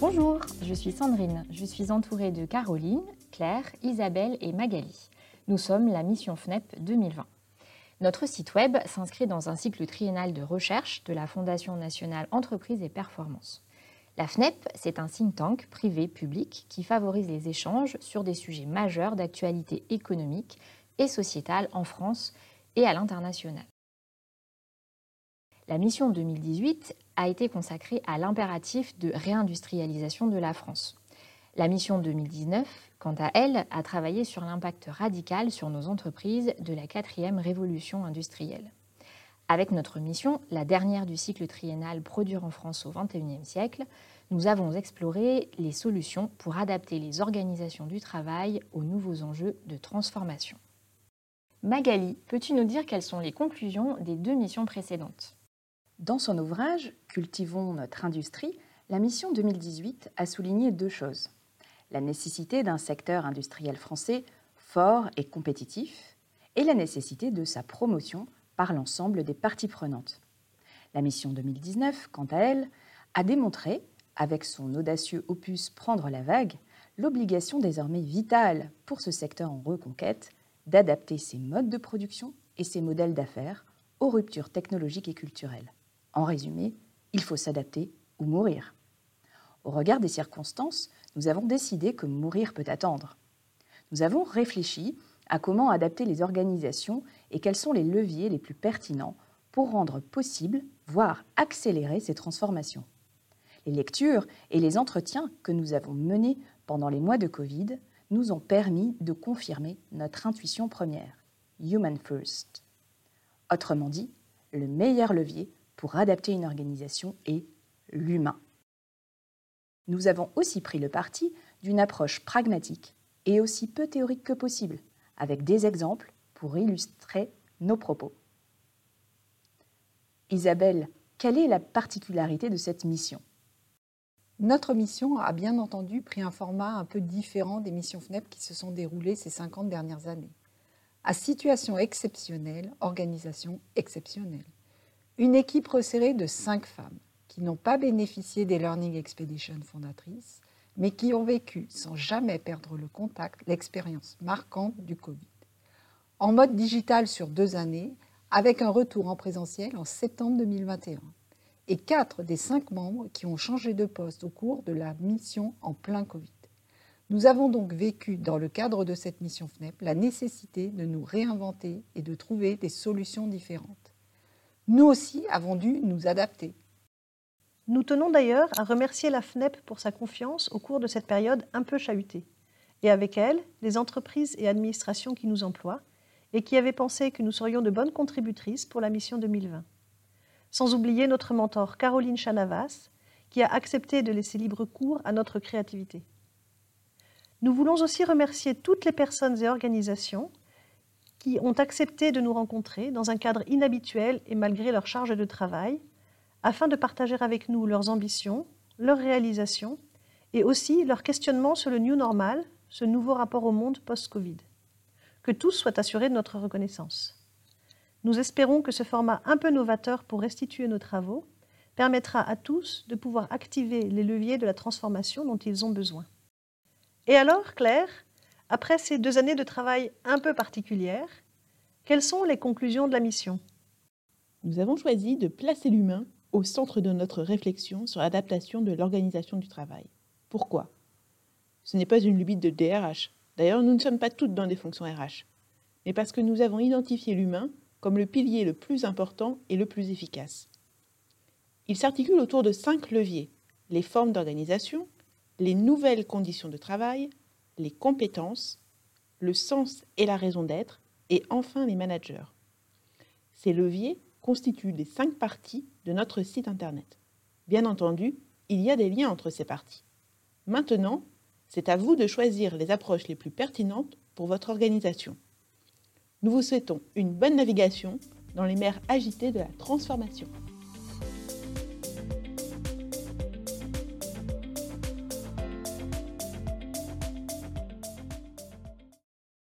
Bonjour, je suis Sandrine. Je suis entourée de Caroline, Claire, Isabelle et Magali. Nous sommes la mission FNEP 2020. Notre site web s'inscrit dans un cycle triennal de recherche de la Fondation nationale Entreprises et Performance. La FNEP, c'est un think tank privé-public qui favorise les échanges sur des sujets majeurs d'actualité économique et sociétale en France et à l'international. La mission 2018 a été consacrée à l'impératif de réindustrialisation de la France. La mission 2019, quant à elle, a travaillé sur l'impact radical sur nos entreprises de la 4e révolution industrielle. Avec notre mission, la dernière du cycle triennal Produire en France au XXIe siècle, nous avons exploré les solutions pour adapter les organisations du travail aux nouveaux enjeux de transformation. Magali, peux-tu nous dire quelles sont les conclusions des 2 missions précédentes ? Dans son ouvrage « Cultivons notre industrie », la mission 2018 a souligné 2 choses. La nécessité d'un secteur industriel français fort et compétitif et la nécessité de sa promotion par l'ensemble des parties prenantes. La mission 2019, quant à elle, a démontré, avec son audacieux opus Prendre la vague, l'obligation désormais vitale pour ce secteur en reconquête d'adapter ses modes de production et ses modèles d'affaires aux ruptures technologiques et culturelles. En résumé, il faut s'adapter ou mourir. Au regard des circonstances, nous avons décidé que mourir peut attendre. Nous avons réfléchi à comment adapter les organisations et quels sont les leviers les plus pertinents pour rendre possible, voire accélérer ces transformations. Les lectures et les entretiens que nous avons menés pendant les mois de Covid nous ont permis de confirmer notre intuition première, Human First. Autrement dit, le meilleur levier pour adapter une organisation est l'humain. Nous avons aussi pris le parti d'une approche pragmatique et aussi peu théorique que possible, avec des exemples pour illustrer nos propos. Isabelle, quelle est la particularité de cette mission ? Notre mission a bien entendu pris un format un peu différent des missions FNEP qui se sont déroulées ces 50 dernières années. À situation exceptionnelle, organisation exceptionnelle. Une équipe resserrée de 5 femmes qui n'ont pas bénéficié des Learning Expeditions fondatrices, mais qui ont vécu, sans jamais perdre le contact, l'expérience marquante du Covid. En mode digital sur 2 années, avec un retour en présentiel en septembre 2021. Et 4 des 5 membres qui ont changé de poste au cours de la mission en plein Covid. Nous avons donc vécu, dans le cadre de cette mission FNEP, la nécessité de nous réinventer et de trouver des solutions différentes. Nous aussi avons dû nous adapter. Nous tenons d'ailleurs à remercier la FNEP pour sa confiance au cours de cette période un peu chahutée, et avec elle, les entreprises et administrations qui nous emploient, et qui avaient pensé que nous serions de bonnes contributrices pour la mission 2020. Sans oublier notre mentor Caroline Chanavas, qui a accepté de laisser libre cours à notre créativité. Nous voulons aussi remercier toutes les personnes et organisations qui ont accepté de nous rencontrer dans un cadre inhabituel et malgré leur charge de travail, afin de partager avec nous leurs ambitions, leurs réalisations et aussi leurs questionnements sur le New Normal, ce nouveau rapport au monde post-Covid. Que tous soient assurés de notre reconnaissance. Nous espérons que ce format un peu novateur pour restituer nos travaux permettra à tous de pouvoir activer les leviers de la transformation dont ils ont besoin. Et alors, Claire, après ces 2 années de travail un peu particulières, quelles sont les conclusions de la mission ? Nous avons choisi de placer l'humain au centre de notre réflexion sur l'adaptation de l'organisation du travail. Pourquoi ? Ce n'est pas une lubie de DRH. D'ailleurs, nous ne sommes pas toutes dans des fonctions RH. Mais parce que nous avons identifié l'humain comme le pilier le plus important et le plus efficace. Il s'articule autour de 5 leviers, les formes d'organisation, les nouvelles conditions de travail, les compétences, le sens et la raison d'être, et enfin les managers. Ces leviers constituent les 5 parties de notre site internet. Bien entendu, il y a des liens entre ces parties. Maintenant, c'est à vous de choisir les approches les plus pertinentes pour votre organisation. Nous vous souhaitons une bonne navigation dans les mers agitées de la transformation.